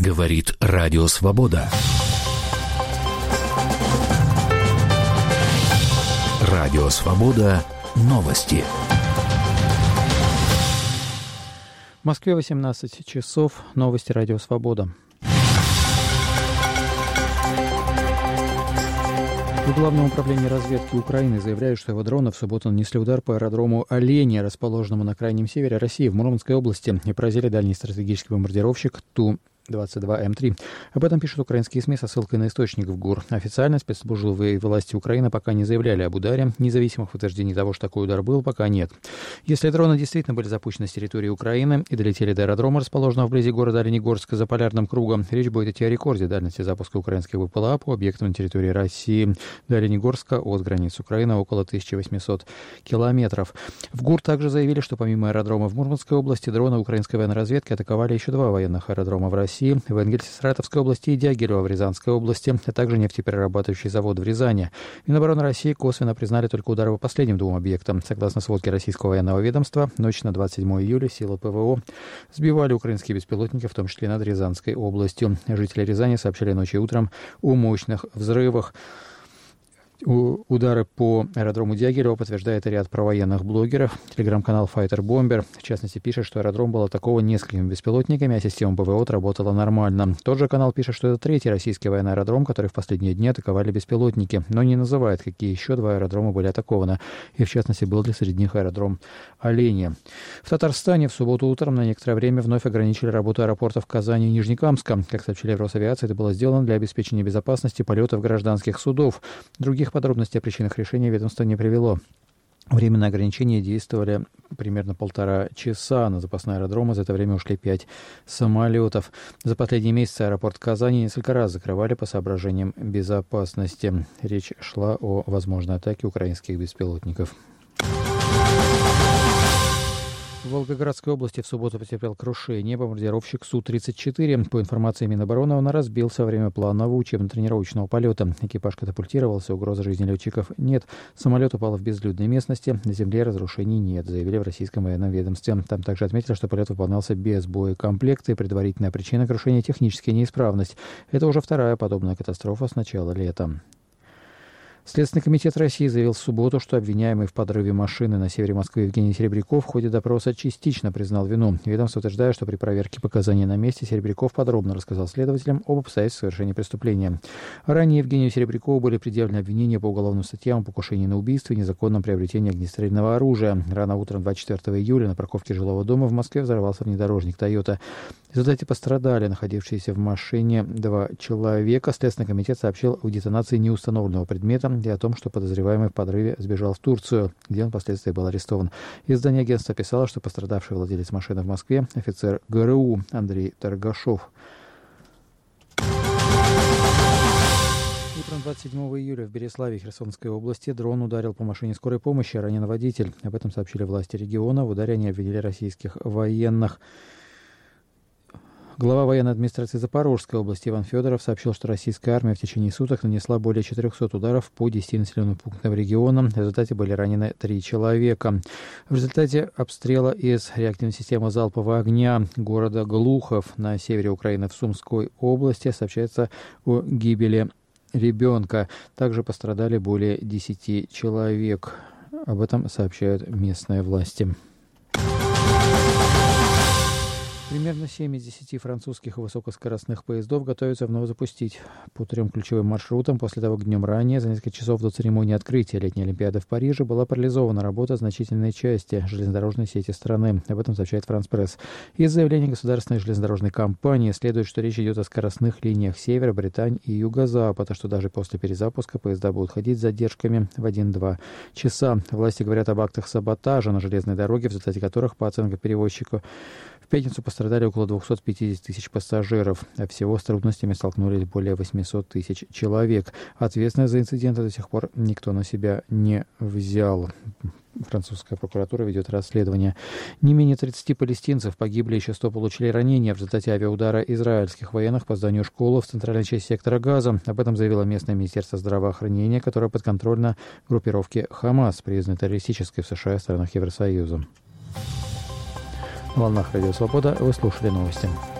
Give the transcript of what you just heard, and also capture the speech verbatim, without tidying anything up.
Говорит Радио Свобода. Радио Свобода. Новости. В Москве восемнадцать часов. Новости Радио Свобода. В Главном управлении разведки Украины заявляют, что его дроны в субботу нанесли удар по аэродрому Оленя, расположенному на крайнем севере России, в Мурманской области, и поразили дальний стратегический бомбардировщик Ту двадцать два эм три. Об этом пишут украинские СМИ со ссылкой на источник в ГУР. Официально спецслужбы и власти Украины пока не заявляли об ударе. Независимых утверждений того, что такой удар был, пока нет. Если дроны действительно были запущены с территории Украины и долетели до аэродрома, расположенного вблизи города Оленегорска за полярным кругом, речь будет идти о рекорде дальности запуска украинских БПЛА по объектам на территории России. До Оленегорска от границ Украины около тысяча восемьсот километров. В ГУР также заявили, что помимо аэродрома в Мурманской области, дроны украинской военной разведки атаковали еще два военных аэродрома в России. В Энгельсе, Саратовской области и Дягилево в Рязанской области, а также нефтеперерабатывающий завод в Рязани. Минобороны России косвенно признали только удары по последним двум объектам. Согласно сводке российского военного ведомства, ночь на двадцать седьмое июля силы ПВО сбивали украинские беспилотники, в том числе над Рязанской областью. Жители Рязани сообщали ночью и утром о мощных взрывах. Удары по аэродрому Дягилева подтверждает и ряд провоенных блогеров. Телеграм-канал Fighter Bomber, в частности, пишет, что аэродром был атакован несколькими беспилотниками, а система ПВО отработала нормально. Тот же канал пишет, что это третий российский военный аэродром, который в последние дни атаковали беспилотники, но не называет, какие еще два аэродрома были атакованы. И, в частности, был ли среди них аэродром Оленя. В Татарстане в субботу утром на некоторое время вновь ограничили работу аэропортов Казани и Нижнекамска. Как сообщили в Росавиации, это было сделано для обеспечения безопасности полетов гражданских судов. Других подробностей о причинах решения ведомство не привело. Временные ограничения действовали примерно полтора часа. На запасные аэродромы за это время ушли пять самолетов. За последние месяцы аэропорт Казани несколько раз закрывали по соображениям безопасности. Речь шла о возможной атаке украинских беспилотников. В Волгоградской области в субботу потерпел крушение бомбардировщик Су тридцать четыре. По информации Минобороны, он разбился во время планового учебно-тренировочного полета. Экипаж катапультировался, угрозы жизни летчиков нет. Самолет упал в безлюдной местности. На земле разрушений нет, заявили в российском военном ведомстве. Там также отметили, что полет выполнялся без боекомплекта, и предварительная причина крушения — техническая неисправность. Это уже вторая подобная катастрофа с начала лета. Следственный комитет России заявил в субботу, что обвиняемый в подрыве машины на севере Москвы Евгений Серебряков в ходе допроса частично признал вину. Ведомство утверждает, что при проверке показаний на месте Серебряков подробно рассказал следователям об обстоятельствах совершения преступления. Ранее Евгению Серебрякову были предъявлены обвинения по уголовным статьям о покушении на убийство и незаконном приобретении огнестрельного оружия. Рано утром двадцать четвёртого июля на парковке жилого дома в Москве взорвался внедорожник «Тойота». В результате пострадали находившиеся в машине два человека. Следственный комитет сообщил о детонации неустановленного предмета и о том, что подозреваемый в подрыве сбежал в Турцию, где он впоследствии был арестован. Издание агентства писало, что пострадавший владелец машины в Москве — офицер ГРУ Андрей Торгашов. Утром двадцать седьмого июля в Береславе Херсонской области дрон ударил по машине скорой помощи, ранен водитель. Об этом сообщили власти региона. В ударе они обвинили российских военных. Глава военной администрации Запорожской области Иван Федоров сообщил, что российская армия в течение суток нанесла более четырехсот ударов по десяти населенным пунктам региона. В результате были ранены три человека. В результате обстрела из реактивной системы залпового огня города Глухов на севере Украины в Сумской области сообщается о гибели ребенка. Также пострадали более десяти человек. Об этом сообщают местные власти. Примерно семь из десяти французских высокоскоростных поездов готовятся вновь запустить по трем ключевым маршрутам после того, как днем ранее, за несколько часов до церемонии открытия летней Олимпиады в Париже, была парализована работа значительной части железнодорожной сети страны. Об этом сообщает France Press. Из заявления государственной железнодорожной компании следует, что речь идет о скоростных линиях Севера, Британь и Юго-Запада, что даже после перезапуска поезда будут ходить с задержками в один-два часа. Власти говорят об актах саботажа на железной дороге, в результате которых, по оценкам перевозчика, в пятницу пострадали около двухсот пятидесяти тысяч пассажиров, а всего с трудностями столкнулись более восьмисот тысяч человек. Ответственность за инциденты до сих пор никто на себя не взял. Французская прокуратура ведет расследование. Не менее тридцати палестинцев погибли, еще сто получили ранения в результате авиаудара израильских военных по зданию школы в центральной части сектора Газа. Об этом заявило местное министерство здравоохранения, которое подконтрольно группировке Хамас, признанной террористической в США и странах Евросоюза. На волнах Радио Свобода вы слушали новости.